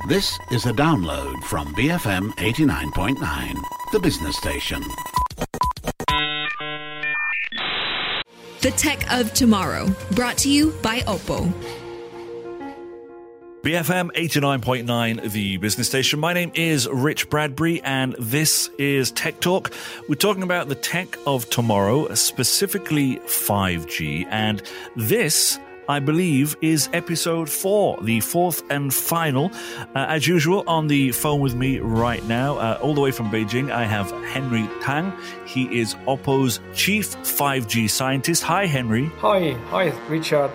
This is a download from BFM 89.9, the business station. The Tech of Tomorrow, brought to you by Oppo. BFM 89.9, the business station. My name is Rich Bradbury, and this is Tech Talk. We're talking about the tech of tomorrow, specifically 5G. And this, I believe, is episode 4, the fourth and final. As usual, on the phone with me right now, all the way from Beijing, I have Henry Tang. He is Oppo's chief 5G scientist. Hi, Henry. Hi, Richard.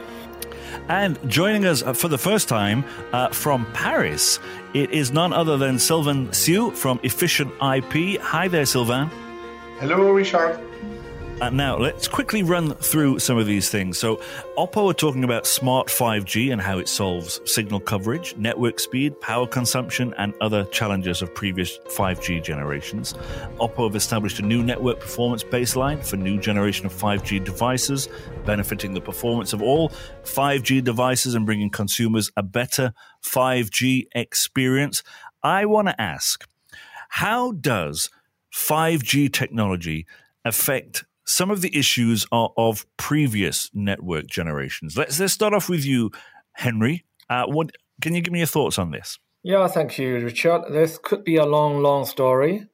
And joining us for the first time from Paris, it is none other than Sylvain Siu from Efficient IP. Hi there, Sylvain. Hello, Richard. Now, let's quickly run through some of these things. So, Oppo are talking about smart 5G and how it solves signal coverage, network speed, power consumption, and other challenges of previous 5G generations. Oppo have established a new network performance baseline for new generation of 5G devices, benefiting the performance of all 5G devices and bringing consumers a better 5G experience. I want to ask, how does 5G technology affect some of the issues of previous network generations? Let's start off with you, Henry. Can you give me your thoughts on this? Yeah, thank you, Richard. This could be a long story.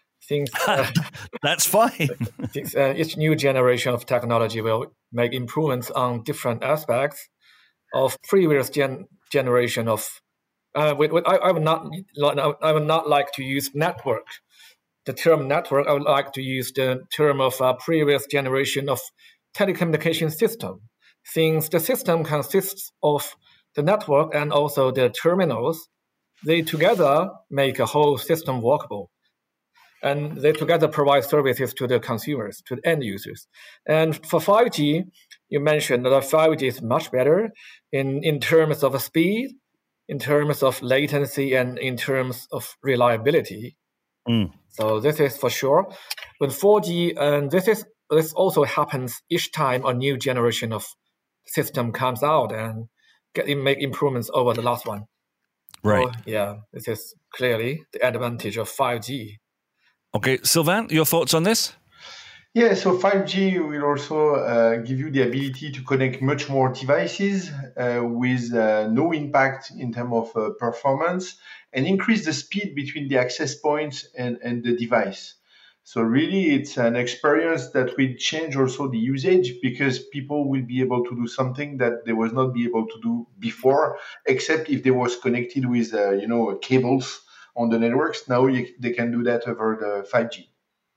That's fine. Each new generation of technology will make improvements on different aspects of previous generation of. I would not like to use network. The term network, I would like to use the term of a previous generation of telecommunication system, since the system consists of the network and also the terminals. They together make a whole system workable, and they together provide services to the consumers, to the end users. And for 5G, you mentioned that 5G is much better in terms of speed, in terms of latency, and in terms of reliability. So this is for sure. With 4G, and this also happens each time a new generation of system comes out and make improvements over the last one. Right. So, yeah, this is clearly the advantage of 5G. Okay, Sylvain, your thoughts on this? Yeah, so 5G will also give you the ability to connect much more devices with no impact in terms of performance, and increase the speed between the access points and the device. So really, it's an experience that will change also the usage, because people will be able to do something that they was not be able to do before, except if they was connected with cables on the networks. Now they can do that over the 5G.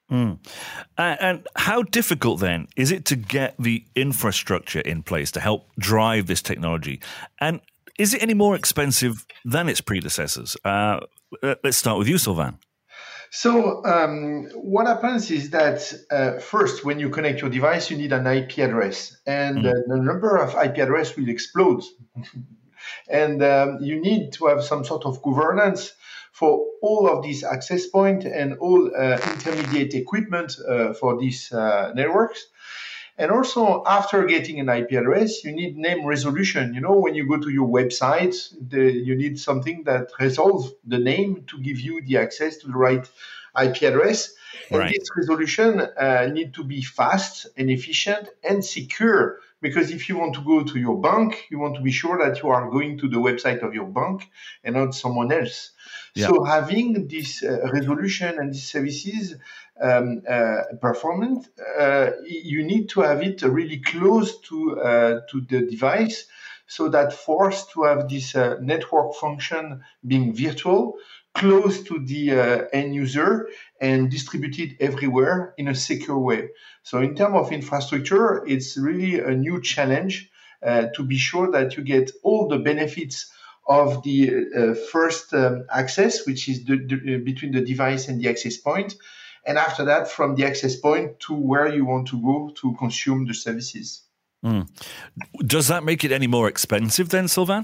And how difficult then is it to get the infrastructure in place to help drive this technology? And is it any more expensive than its predecessors? Let's start with you, Sylvain. So what happens is that first, when you connect your device, you need an IP address, and the number of IP address will explode. And you need to have some sort of governance for all of these access points and all intermediate equipment for these networks. And also, after getting an IP address, you need name resolution. You know, when you go to your website, you need something that resolves the name to give you the access to the right IP address. And Right. this resolution need to be fast and efficient and secure. Because if you want to go to your bank, you want to be sure that you are going to the website of your bank and not someone else. Yeah. So having this resolution and these services performant, you need to have it really close to the device, so that forced to have this network function being virtual, close to the end user, and distributed everywhere in a secure way. So in terms of infrastructure, it's really a new challenge to be sure that you get all the benefits of the first access, which is between the device and the access point, and after that, from the access point to where you want to go to consume the services. Does that make it any more expensive then, Sylvain?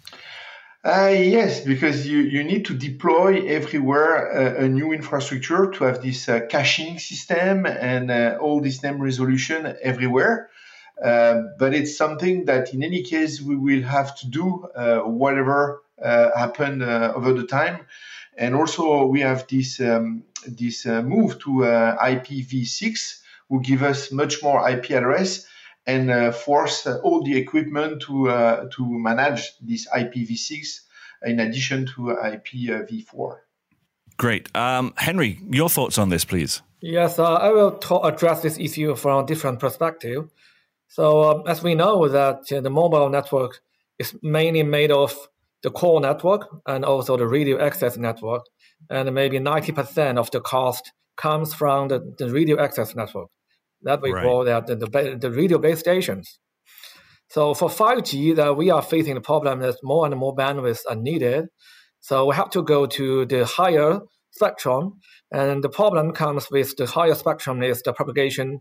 Yes, because you need to deploy everywhere a new infrastructure to have this caching system and all this name resolution everywhere. But it's something that in any case we will have to do whatever happen over the time. And also we have this move to IPv6, who give us much more IP address and force all the equipment to manage this IPv6 in addition to IPv4. Great. Henry, your thoughts on this, please? Yes, I will address this issue from a different perspective. So as we know that the mobile network is mainly made of the core network and also the radio access network, and maybe 90% of the cost comes from the radio access network. That we call that the radio base stations. So for 5G, that we are facing the problem that more and more bandwidth are needed. So we have to go to the higher spectrum, and the problem comes with the higher spectrum is the propagation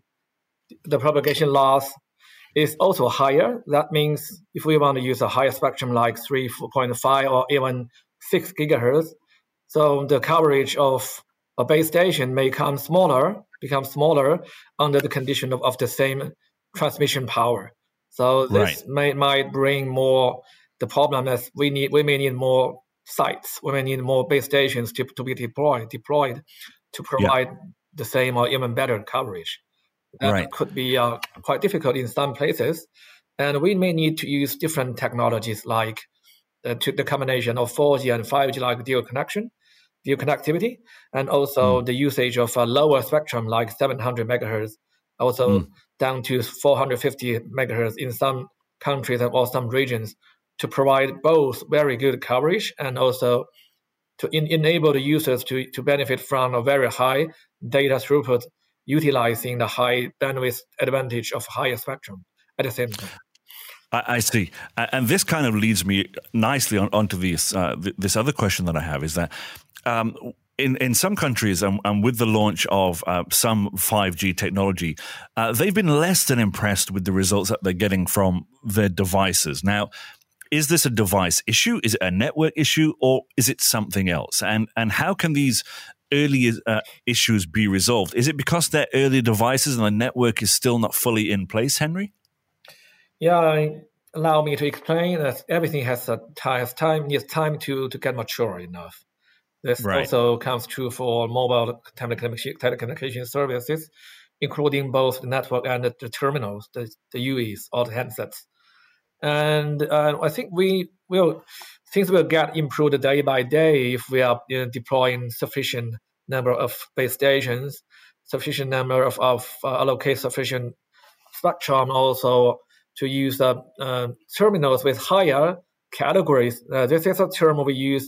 loss is also higher. That means if we want to use a higher spectrum like 3.5 or even 6 gigahertz, so the coverage of a base station may become smaller under the condition of the same transmission power. So this might bring more the problem as we may need more sites, we may need more base stations to be deployed to provide the same or even better coverage. That could be quite difficult in some places, and we may need to use different technologies like the combination of 4G and 5G, like dual connectivity, and also the usage of a lower spectrum like 700 megahertz, also down to 450 megahertz in some countries or some regions, to provide both very good coverage and also to enable the users to benefit from a very high data throughput, utilizing the high bandwidth advantage of higher spectrum at the same time. I see. And this kind of leads me nicely onto this other question that I have, is that in some countries, and with the launch of some 5G technology, they've been less than impressed with the results that they're getting from their devices. Now, is this a device issue? Is it a network issue? Or is it something else? And how can these early issues be resolved? Is it because they're early devices and the network is still not fully in place, Henry? Yeah, allow me to explain that everything needs time to get mature enough. This also comes true for mobile telecommunication services, including both the network and the terminals, the UEs or the handsets. And I think things will get improved day by day if we are deploying sufficient number of base stations, sufficient number of allocate sufficient spectrum, also to use terminals with higher categories. This is a term we use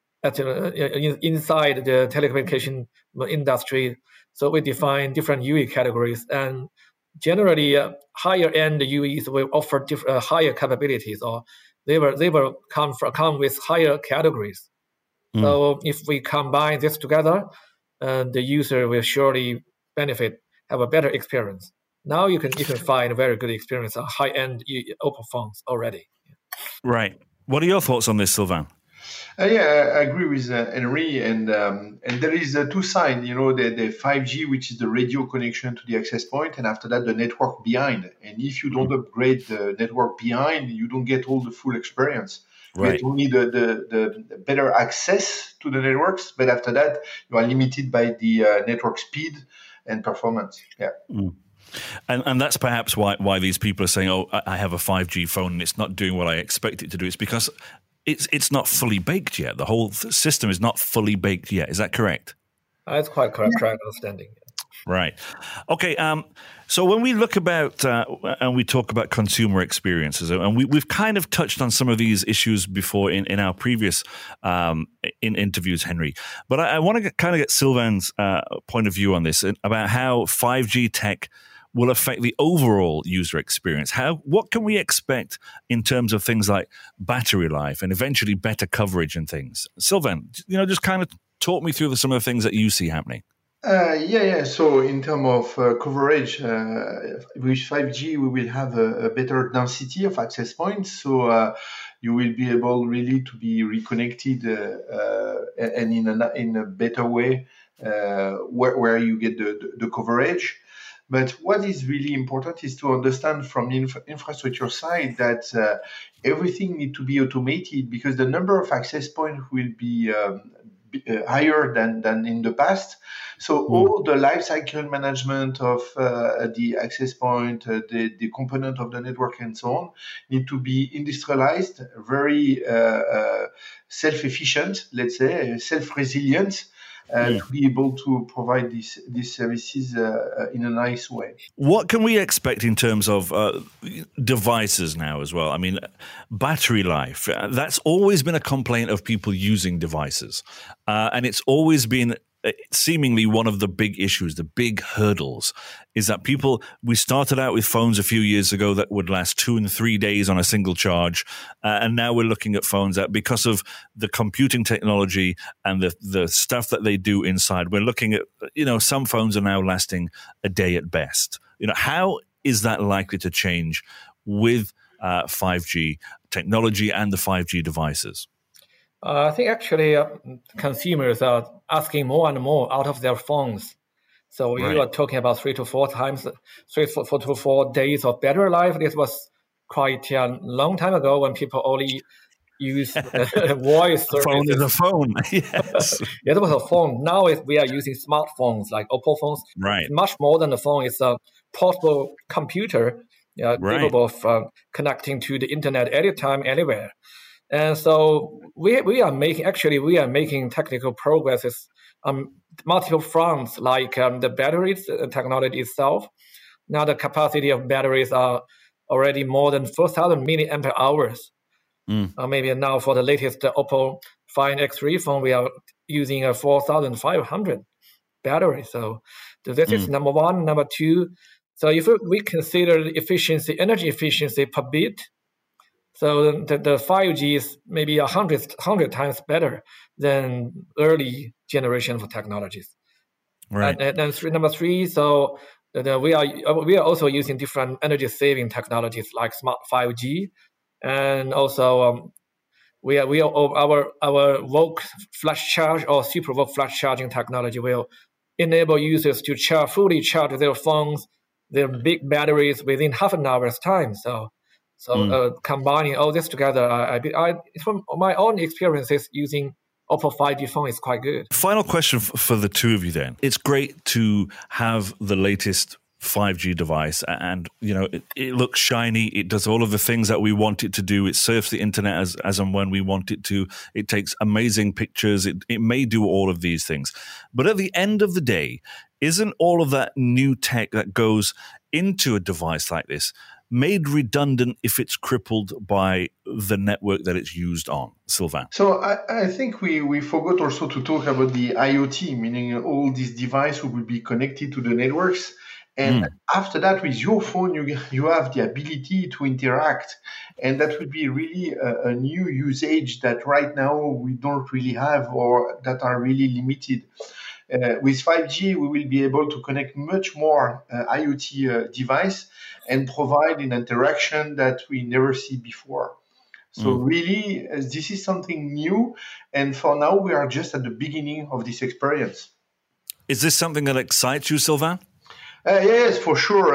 inside the telecommunication industry. So we define different UE categories, and generally higher end UEs will offer higher capabilities, or they will come with higher categories. So if we combine this together, the user will surely benefit, have a better experience. Now you can find a very good experience on high-end Oppo phones already. Right. What are your thoughts on this, Sylvain? I agree with Henry, and there is two sides. The 5G, which is the radio connection to the access point, and after that the network behind. And if you don't upgrade the network behind, you don't get all the full experience. You get only the better access to the networks, but after that you are limited by the network speed and performance. Yeah. And that's perhaps why these people are saying, "Oh, I have a 5G phone and it's not doing what I expect it to do." It's because it's not fully baked yet. The whole system is not fully baked yet. Is that correct? That's quite correct understanding. Right. Okay. So when we look about and we talk about consumer experiences, and we've kind of touched on some of these issues before in our previous in interviews, Henry. But I want to kind of get Sylvain's point of view on this, about how 5G tech will affect the overall user experience. What can we expect in terms of things like battery life and eventually better coverage and things? Sylvain, just kind of talk me through some of the things that you see happening. So in terms of coverage, with 5G, we will have a better density of access points. So you will be able really to be reconnected and in a better way where you get the coverage. But what is really important is to understand from the infrastructure side that everything needs to be automated, because the number of access points will be higher than in the past. So all the lifecycle management of the access point, the component of the network and so on need to be industrialized, very self-efficient, let's say, self-resilient, to be able to provide these services in a nice way. What can we expect in terms of devices now as well? I mean, battery life, that's always been a complaint of people using devices. And it's always been seemingly one of the big issues, the big hurdles, is that we started out with phones a few years ago that would last 2 and 3 days on a single charge. And now we're looking at phones that, because of the computing technology and the stuff that they do inside, we're looking at, some phones are now lasting a day at best. How is that likely to change with 5G technology and the 5G devices? I think actually consumers are asking more and more out of their phones. So you are talking about 3 to 4 days of battery life. This was quite a long time ago when people only use voice services. Phone is a phone. Yes. It was a phone. Now we are using smartphones like Oppo phones. Right. It's much more than a phone. It's a portable computer capable of connecting to the internet anytime, anywhere. And so we are making technical progresses on multiple fronts, like the batteries technology itself. Now the capacity of batteries are already more than 4,000 milliampere hours. Maybe now for the latest Oppo Find X3 phone, we are using a 4,500 battery. So this is number one. Number two, so if we consider the energy efficiency per bit, so the 5G is maybe 100 times better than early generation of technologies. Right. And number three, so we are also using different energy saving technologies like Smart 5G, and also our VOOC flash charge or Super VOOC flash charging technology will enable users to fully charge their phones, their big batteries within half an hour's time. So combining all this together, from my own experiences using Oppo 5G phone is quite good. Final question for the two of you then. It's great to have the latest 5G device and, it looks shiny. It does all of the things that we want it to do. It surfs the internet as and when we want it to. It takes amazing pictures. It may do all of these things. But at the end of the day, isn't all of that new tech that goes into a device like this made redundant if it's crippled by the network that it's used on? Sylvain. So I think we forgot also to talk about the IoT, meaning all these devices will be connected to the networks. And after that, with your phone, you have the ability to interact. And that would be really a new usage that right now we don't really have, or that are really limited. With 5G, we will be able to connect much more IoT device and provide an interaction that we never see before. So really, this is something new. And for now, we are just at the beginning of this experience. Is this something that excites you, Sylvain? Yes, for sure.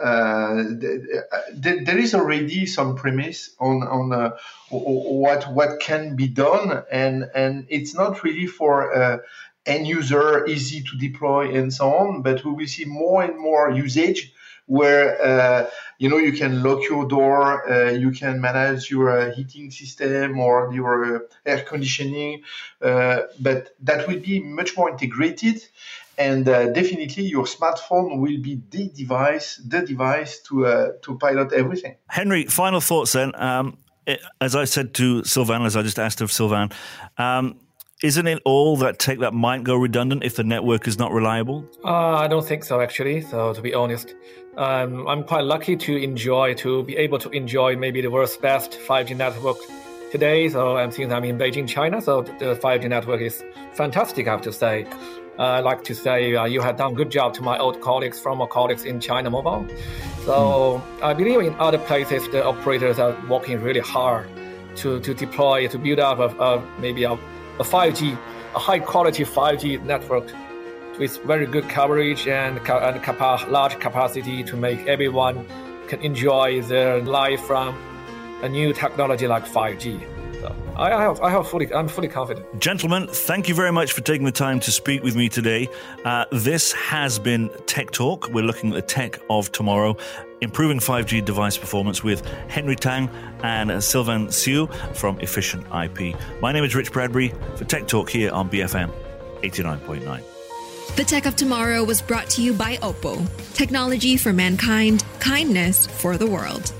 There is already some premise on what can be done, and it's not really for end user, easy to deploy and so on. But we will see more and more usage where you can lock your door, you can manage your heating system or your air conditioning, but that will be much more integrated. And definitely your smartphone will be the device to pilot everything. Henry, final thoughts then. As I said to Sylvain, as I just asked of Sylvain, isn't it all that tech that might go redundant if the network is not reliable? I don't think so, actually. So to be honest, I'm quite lucky to be able to enjoy maybe the world's best 5G network today. So since I'm in Beijing, China, so the 5G network is fantastic, I have to say. I'd like to say you have done a good job to my former colleagues in China Mobile. So I believe in other places, the operators are working really hard to deploy, to build up maybe a 5G, a high-quality 5G network with very good coverage and large capacity to make everyone can enjoy their life from a new technology like 5G. So I'm fully confident. Gentlemen, thank you very much for taking the time to speak with me today. This has been Tech Talk. We're looking at the tech of tomorrow, improving 5G device performance with Henry Tang and Sylvain Siu from Efficient IP. My name is Rich Bradbury for Tech Talk here on BFM 89.9. The Tech of Tomorrow was brought to you by Oppo. Technology for mankind, kindness for the world.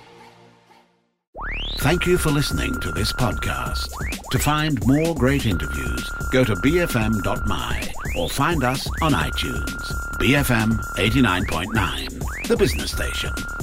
Thank you for listening to this podcast. To find more great interviews, go to bfm.my or find us on iTunes. BFM 89.9, the business station.